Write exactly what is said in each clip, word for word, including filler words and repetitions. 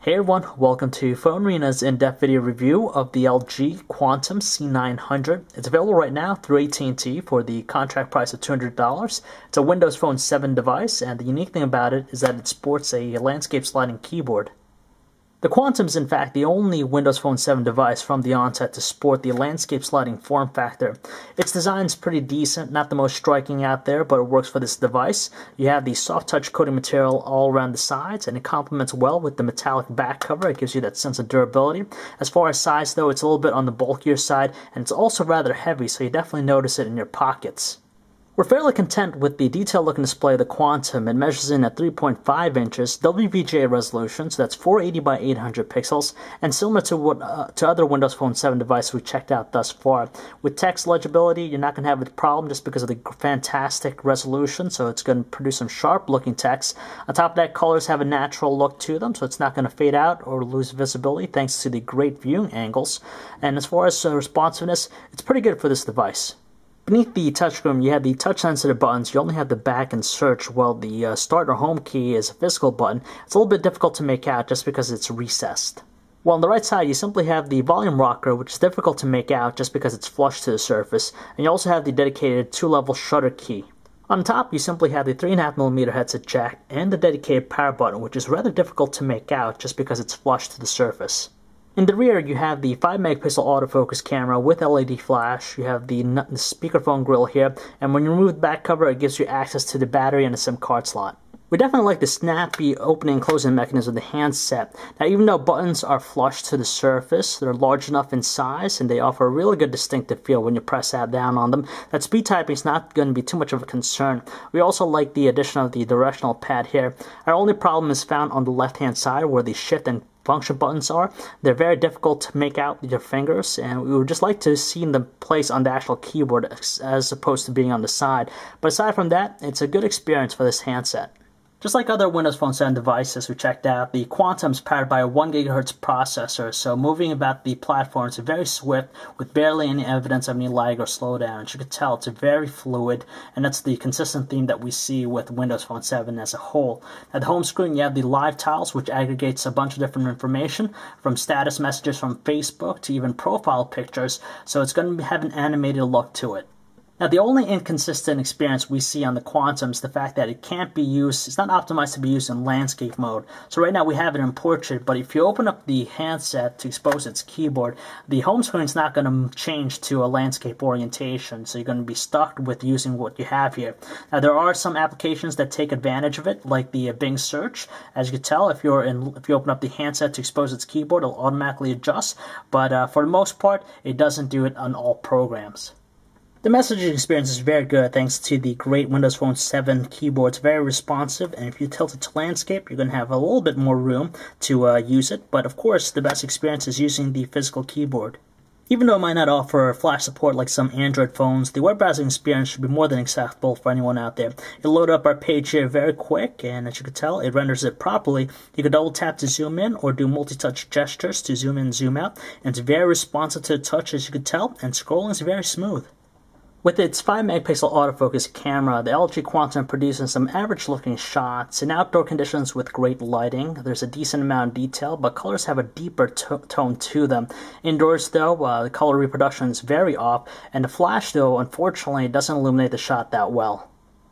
Hey everyone, welcome to PhoneArena's in-depth video review of the L G Quantum C nine hundred. It's available right now through A T and T for the contract price of two hundred dollars. It's a Windows Phone seven device, and the unique thing about it is that it sports a landscape sliding keyboard. The Quantum is in fact the only Windows Phone seven device from the onset to sport the landscape sliding form factor. Its design is pretty decent, not the most striking out there, but it works for this device. You have the soft touch coating material all around the sides, and it complements well with the metallic back cover. It gives you that sense of durability. As far as size though, it's a little bit on the bulkier side, and it's also rather heavy, so you definitely notice it in your pockets. We're fairly content with the detailed looking display of the Quantum. It measures in at three point five inches, W V G A resolution, so that's four eighty by eight hundred pixels, and similar to what uh, to other Windows Phone seven devices we checked out thus far. With text legibility, you're not going to have a problem just because of the fantastic resolution, so it's going to produce some sharp looking text. On top of that, colors have a natural look to them, so it's not going to fade out or lose visibility thanks to the great viewing angles. And as far as uh, responsiveness, it's pretty good for this device. Beneath the touchscreen, you have the touch-sensitive buttons. You only have the back and search, while the uh, start or home key is a physical button. It's a little bit difficult to make out just because it's recessed. While on the right side, you simply have the volume rocker, which is difficult to make out just because it's flush to the surface. And you also have the dedicated two-level shutter key. On top, you simply have the three point five millimeter headset jack and the dedicated power button, which is rather difficult to make out just because it's flush to the surface. In the rear, you have the five megapixel autofocus camera with L E D flash. You have the, the speakerphone grill here, and when you remove the back cover, it gives you access to the battery and a SIM card slot. We definitely like the snappy opening and closing mechanism of the handset. Now, even though buttons are flush to the surface, they're large enough in size, and they offer a really good distinctive feel when you press that down on them. That speed typing is not going to be too much of a concern. We also like the addition of the directional pad here. Our only problem is found on the left-hand side where the shift and function buttons are. They're very difficult to make out with your fingers, and we would just like to see them placed on the actual keyboard as opposed to being on the side. But aside from that, it's a good experience for this handset. Just like other Windows Phone seven devices we checked out, the Quantum is powered by a one gigahertz processor, so moving about the platform is very swift with barely any evidence of any lag or slowdown. As you can tell, it's very fluid, and that's the consistent theme that we see with Windows Phone seven as a whole. At the home screen, you have the live tiles, which aggregates a bunch of different information, from status messages from Facebook to even profile pictures, so it's going to have an animated look to it. Now, the only inconsistent experience we see on the Quantum is the fact that it can't be used, it's not optimized to be used in landscape mode. So right now we have it in portrait, but if you open up the handset to expose its keyboard, the home screen is not going to change to a landscape orientation, so you're going to be stuck with using what you have here. Now, there are some applications that take advantage of it, like the Bing search. As you can tell, if you're in, if you open up the handset to expose its keyboard, it'll automatically adjust, but uh, for the most part, it doesn't do it on all programs. The messaging experience is very good thanks to the great Windows Phone seven keyboard. It's very responsive, and if you tilt it to landscape, you're going to have a little bit more room to uh, use it. But of course, the best experience is using the physical keyboard. Even though it might not offer flash support like some Android phones, the web browsing experience should be more than acceptable for anyone out there. It'll load up our page here very quick, and as you can tell, it renders it properly. You can double tap to zoom in or do multi-touch gestures to zoom in and zoom out, and it's very responsive to the touch, as you can tell, and scrolling is very smooth. With its five megapixel autofocus camera, the L G Quantum produces some average-looking shots. In outdoor conditions with great lighting, there's a decent amount of detail, but colors have a deeper to tone to them. Indoors, though, uh, the color reproduction is very off, and the flash, though, unfortunately, doesn't illuminate the shot that well.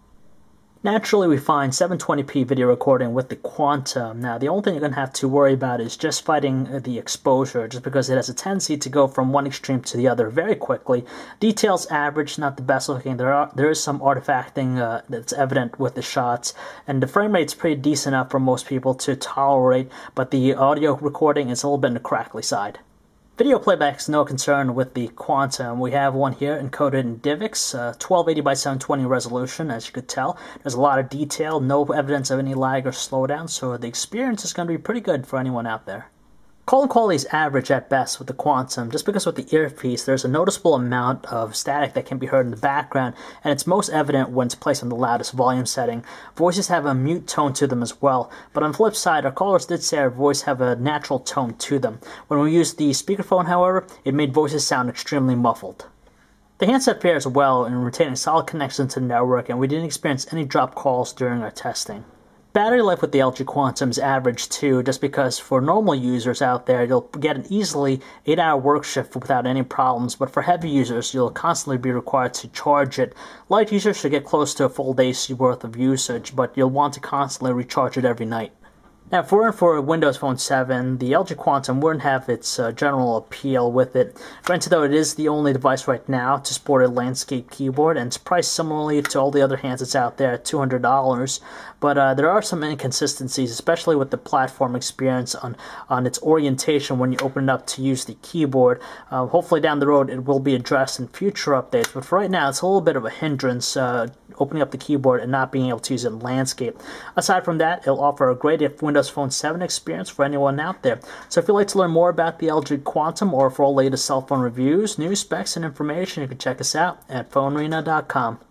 Naturally, we find seven twenty p video recording with the Quantum. Now, the only thing you're going to have to worry about is just fighting the exposure, just because it has a tendency to go from one extreme to the other very quickly. Details average, not the best looking. There are there is some artifacting uh, that's evident with the shots, and the frame rate's pretty decent enough for most people to tolerate, but the audio recording is a little bit on the crackly side. Video playback is no concern with the Quantum. We have one here encoded in DivX, uh, twelve eighty by seven twenty resolution, as you could tell. There's a lot of detail, no evidence of any lag or slowdown, so the experience is going to be pretty good for anyone out there. Calling quality is average at best with the Quantum, just because with the earpiece there's a noticeable amount of static that can be heard in the background, and it's most evident when it's placed on the loudest volume setting. Voices have a mute tone to them as well, but on the flip side, our callers did say our voice have a natural tone to them. When we used the speakerphone, however, it made voices sound extremely muffled. The handset fares well in retaining solid connection to the network, and we didn't experience any dropped calls during our testing. Battery life with the L G Quantum is average too, just because for normal users out there, you'll get an easily eight hour work shift without any problems, but for heavy users, you'll constantly be required to charge it. Light users should get close to a full day's worth of usage, but you'll want to constantly recharge it every night. Now, if we're in for a Windows Phone seven, the L G Quantum wouldn't have its uh, general appeal with it. Granted, though, it is the only device right now to sport a landscape keyboard, and it's priced similarly to all the other handsets out there at two hundred dollars. But uh, there are some inconsistencies, especially with the platform experience on, on its orientation when you open it up to use the keyboard. Uh, hopefully down the road it will be addressed in future updates, but for right now it's a little bit of a hindrance uh, opening up the keyboard and not being able to use it in landscape. Aside from that, it'll offer a great Windows Phone seven experience for anyone out there. So if you'd like to learn more about the L G Quantum or for all latest cell phone reviews, news, specs, and information, you can check us out at phone arena dot com.